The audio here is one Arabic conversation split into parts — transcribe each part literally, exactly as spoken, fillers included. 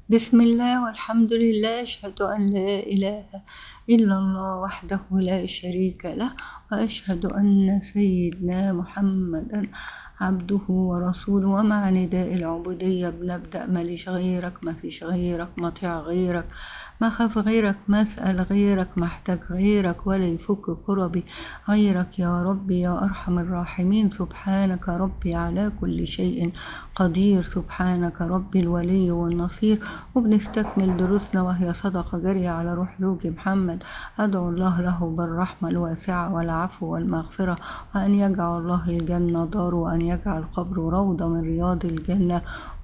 بسم الله والحمد لله، أشهد أن لا إله إلا الله وحده لا شريك له، وأشهد أن سيدنا محمدا عبده ورسوله. ومع نداء العبودية بنبدأ: ماليش غيرك، ما فيش غيرك، مطيع غيرك، ما خاف غيرك، ما اسأل غيرك، محتاج غيرك، ولا يفك كربي غيرك يا ربي يا أرحم الراحمين. سبحانك ربي على كل شيء قدير، سبحانك ربي الولي والنصير. وبنستكمل دروسنا وهي صدقة جارية على روح زوجي محمد. أدعو الله له بالرحمة الواسعة والعفو والمغفرة، وأن يجعل الله الجنة دار، وأن يجعل قبره روضة من رياض الجنة،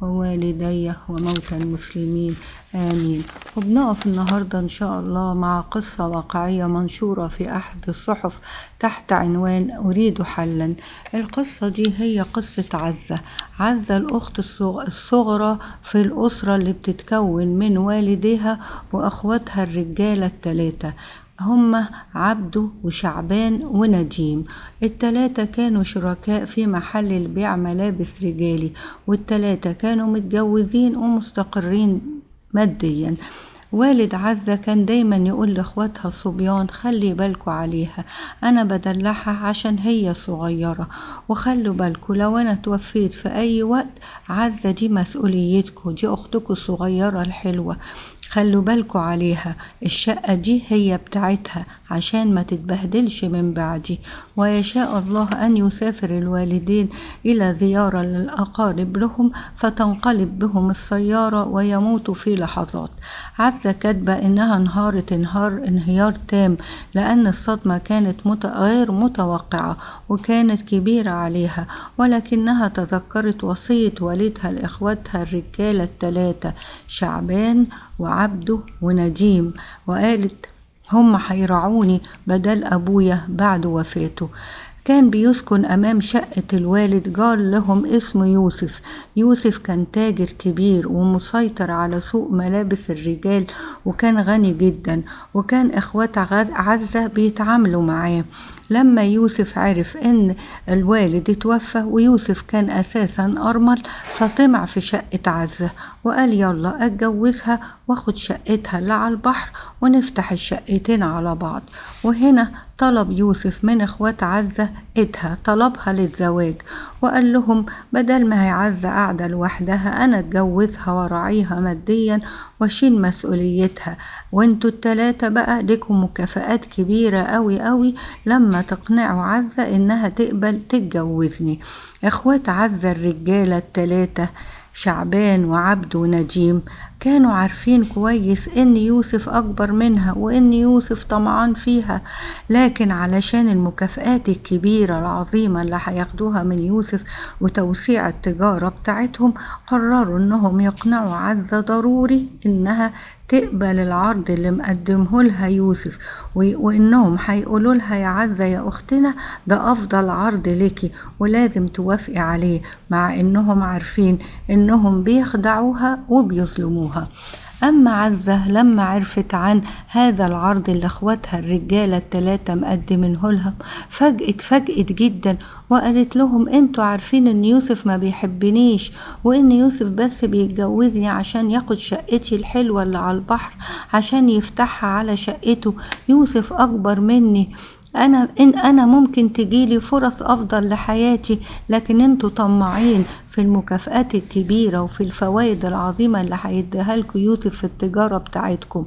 ووالديه وموتى المسلمين آمين. وبنقف النهاردة إن شاء الله مع قصة واقعية منشورة في أحد الصحف تحت عنوان أريد حلا. القصة دي هي قصة عزة. عزة الأخت الصغرى في الأسرة اللي بتتكون من والديها وأخواتها الرجالة الثلاثة، هما عبده وشعبان ونديم. التلاتة كانوا شركاء في محل البيع ملابس رجالي، والتلاتة كانوا متجوزين ومستقرين ماديا. والد عزة كان دايما يقول لاخواتها الصبيان: خلي بالكوا عليها، انا بدلعها عشان هي صغيرة، وخلوا بالكوا لو انا توفيت في اي وقت عزة دي مسؤوليتكوا، دي اختكوا الصغيرة الحلوة، خلوا بالكوا عليها، الشقة دي هي بتاعتها عشان ما تتبهدلش من بعدي. ويشاء الله أن يسافر الوالدين إلى زيارة للأقارب لهم، فتنقلب بهم السيارة ويموتوا في لحظات. عزة كاتبة إنها انهارت انهار انهيار تام، لأن الصدمة كانت مت... غير متوقعة وكانت كبيرة عليها، ولكنها تذكرت وصية والدها لإخواتها الرجالة الثلاثة شعبان وعبده ونديم، وقالت: هم هيرعوني بدل أبويا بعد وفاته. كان بيسكن أمام شقة الوالد جار لهم اسمه يوسف. يوسف كان تاجر كبير ومسيطر على سوق ملابس الرجال، وكان غني جدا، وكان إخوات عزة بيتعاملوا معاه. لما يوسف عرف ان الوالد اتوفى ويوسف كان اساسا ارمل، فطمع في شقة عزة وقال: يلا اتجوزها واخد شقتها اللي على البحر ونفتح الشقتين على بعض. وهنا طلب يوسف من اخوات عزة ايدها، طلبها للزواج، وقال لهم: بدل ما هي عزة قاعدة لوحدها انا اتجوزها وراعيها ماديا واشيل مسؤوليتها، وانتوا التلاتة بقى لكم مكافآت كبيرة قوي قوي لما تقنعوا عزة انها تقبل تتجوزني. اخوات عزة الرجالة التلاتة شعبان وعبد ونديم كانوا عارفين كويس ان يوسف اكبر منها وان يوسف طمعان فيها، لكن علشان المكافآت الكبيرة العظيمة اللي هياخدوها من يوسف وتوسيع التجارة بتاعتهم، قرروا انهم يقنعوا عزة ضروري انها تقبل العرض اللي مقدمه لها يوسف، وانهم هيقولوا لها: يا عزة يا اختنا، ده افضل عرض ليكي ولازم توافقي عليه، مع انهم عارفين انهم بيخدعوها وبيظلموها. اما عزة لما عرفت عن هذا العرض اللي اخواتها الرجالة التلاتة مقدمينه لها، فجأت فجأت جدا وقالت لهم: انتوا عارفين ان يوسف ما بيحبنيش، وان يوسف بس بيتجوزني عشان ياخد شقتي الحلوة اللي على البحر عشان يفتحها على شقته. يوسف اكبر مني، انا ان انا ممكن تجيلي فرص افضل لحياتي، لكن انتوا طماعين في المكافآت الكبيرة وفي الفوائد العظيمة اللي هيديها لكم يوسف في التجارة بتاعتكم.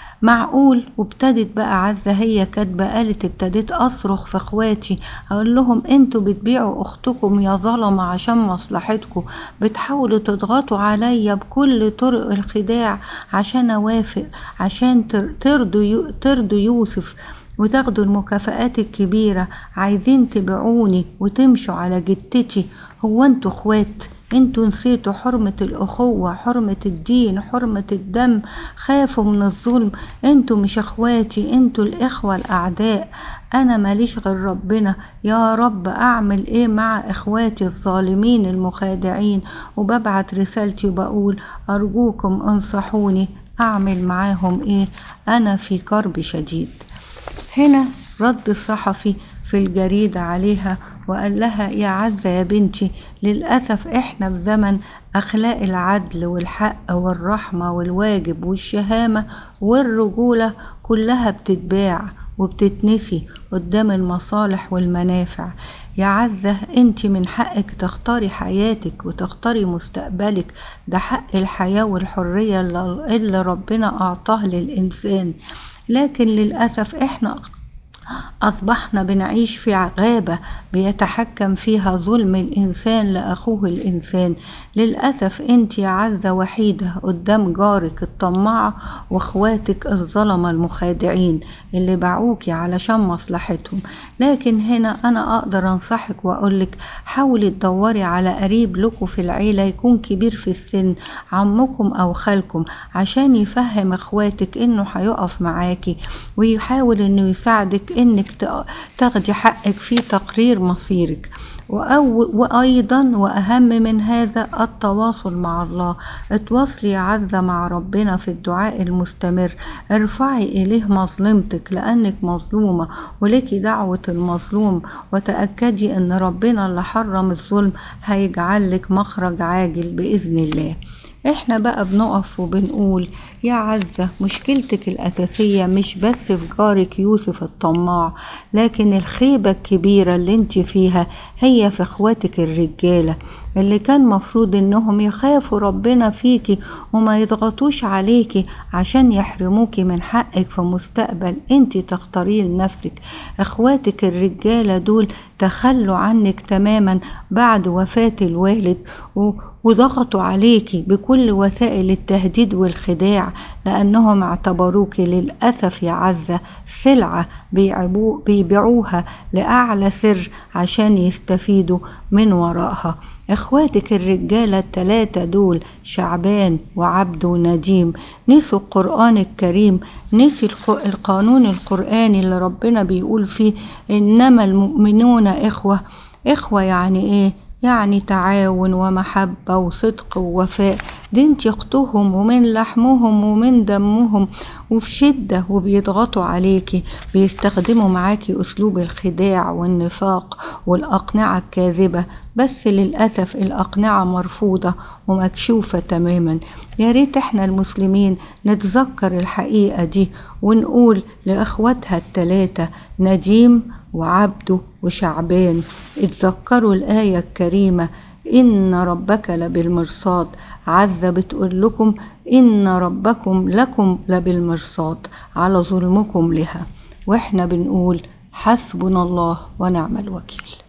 معقول؟ وابتدت بقى عزة هي كاتبة، قالت: ابتديت اصرخ في اخواتي اقول لهم: انتوا بتبيعوا اختكم يا ظلمة عشان مصلحتكم، بتحاولوا تضغطوا عليا بكل طرق الخداع عشان اوافق، عشان ترضوا ترضوا يوسف وتاخدوا المكافآت الكبيرة، عايزين تبيعوني وتمشوا على جتتي. هو انتوا اخوات؟ انتوا نسيتوا حرمة الاخوة، حرمة الدين، حرمة الدم، خافوا من الظلم. انتوا مش اخواتي، انتوا الاخوة الاعداء. انا ماليش غير ربنا، يا رب اعمل ايه مع اخواتي الظالمين المخادعين؟ وببعت رسالتي وبقول: ارجوكم انصحوني اعمل معاهم ايه، انا في كرب شديد. هنا رد الصحفي في الجريدة عليها وقال لها يا عزة يا بنتي، للأسف احنا في زمن أخلاق العدل والحق والرحمة والواجب والشهامة والرجولة كلها بتتباع وبتتنسي قدام المصالح والمنافع. يا عزة انت من حقك تختاري حياتك وتختاري مستقبلك، ده حق الحياة والحرية اللي ربنا أعطاه للإنسان. لكن للأسف احنا أصبحنا بنعيش في غابة بيتحكم فيها ظلم الإنسان لأخوه الإنسان. للأسف أنت يا عزة وحيدة قدام جارك الطماع وأخواتك الظلمة المخادعين اللي باعوكي علشان مصلحتهم. لكن هنا أنا أقدر أنصحك وأقولك حاولي تدوري على قريب لكم في العيلة يكون كبير في السن، عمكم أو خالكم، عشان يفهم أخواتك إنه هيقف معاكي ويحاول إنه يساعدك إنك تاخدي حقك في تقرير مصيرك. وأيضا وأهم من هذا التواصل مع الله. اتواصلي يا عزة مع ربنا في الدعاء المستمر، ارفعي إليه مظلمتك لأنك مظلومة ولكي دعوة المظلوم، وتأكدي أن ربنا اللي حرم الظلم هيجعل لك مخرج عاجل بإذن الله. احنا بقى بنقف وبنقول يا عزة مشكلتك الأساسية مش بس في جارك يوسف الطماع، لكن الخيبة الكبيرة اللي انت فيها هي في اخواتك الرجالة اللي كان مفروض انهم يخافوا ربنا فيكي وما يضغطوش عليكي عشان يحرموكي من حقك في مستقبل انت تختاريه لنفسك. اخواتك الرجالة دول تخلوا عنك تماما بعد وفاة الوالد و وضغطوا عليكي بكل وسائل التهديد والخداع، لأنهم اعتبروك للأسف يا عزة سلعة بيبيعوها لأعلى سر عشان يستفيدوا من وراءها. اخواتك الرجالة الثلاثة دول شعبان وعبد ونديم نسوا القرآن الكريم، نسوا القانون القرآني اللي ربنا بيقول فيه إنما المؤمنون إخوة. إخوة يعني إيه؟ يعني تعاون ومحبة وصدق ووفاء. دي انت اختهم ومن لحمهم ومن دمهم، وفي شدة وبيضغطوا عليكي، بيستخدموا معاكي اسلوب الخداع والنفاق والاقنعة الكاذبة، بس للأسف الاقنعة مرفوضة ومكشوفة تماما. يا ريت احنا المسلمين نتذكر الحقيقة دي ونقول لأخواتها الثلاثة نديم وعبده وشعبان اتذكروا الآية الكريمة إن ربك لبالمرصاد. عزة بتقول لكم إن ربكم لكم لبالمرصاد على ظلمكم لها، وإحنا بنقول حسبنا الله ونعم الوكيل.